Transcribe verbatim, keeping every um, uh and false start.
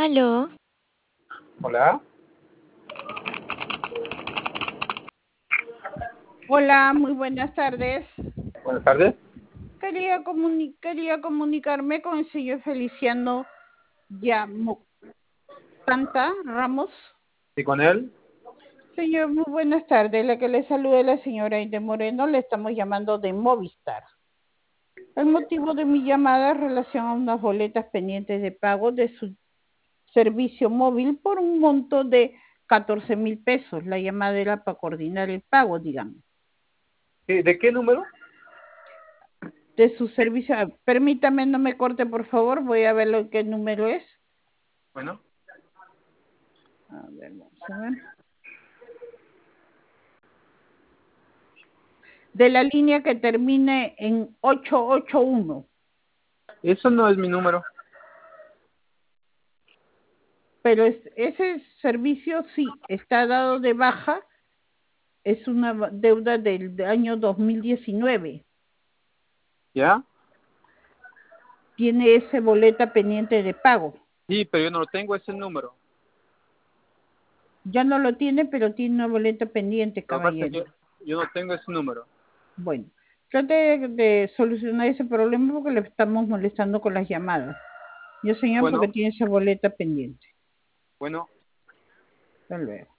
Aló, Hola, Hola, muy buenas tardes. buenas tardes. Quería, comuni- quería comunicarme con el señor Feliciano Yamocanta Ramos. ¿Y con él? Señor, muy buenas tardes. La que le saluda es la señora Aide Moreno. Le estamos llamando de Movistar. El motivo de mi llamada es relación a unas boletas pendientes de pago de su servicio móvil por un monto de catorce mil pesos. La llamada era para coordinar el pago, digamos. ¿Sí? ¿De qué número? De su servicio. Ah, permítame, no me corte, por favor. Voy a ver lo que número es. Bueno, A ver, vamos a ver. De la línea que termine en ocho ocho uno. eso no es mi número. Pero es- ese servicio sí está dado de baja. Es una ba- deuda del de año dos mil diecinueve. ¿Ya? Tiene ese boleta pendiente de pago. Sí, pero yo no tengo ese número. Ya no lo tiene, pero tiene una boleta pendiente, Lo que pasa es caballero. que yo no tengo ese número. Bueno, trate de, de solucionar ese problema porque le estamos molestando con las llamadas. Yo, señor, Bueno, porque tiene esa boleta pendiente. bueno. Hasta luego.